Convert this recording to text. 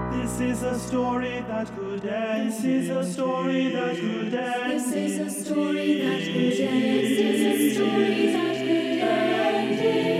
This is a story that could end. This is a story that could end. This is a story that could end. This is a story that could end.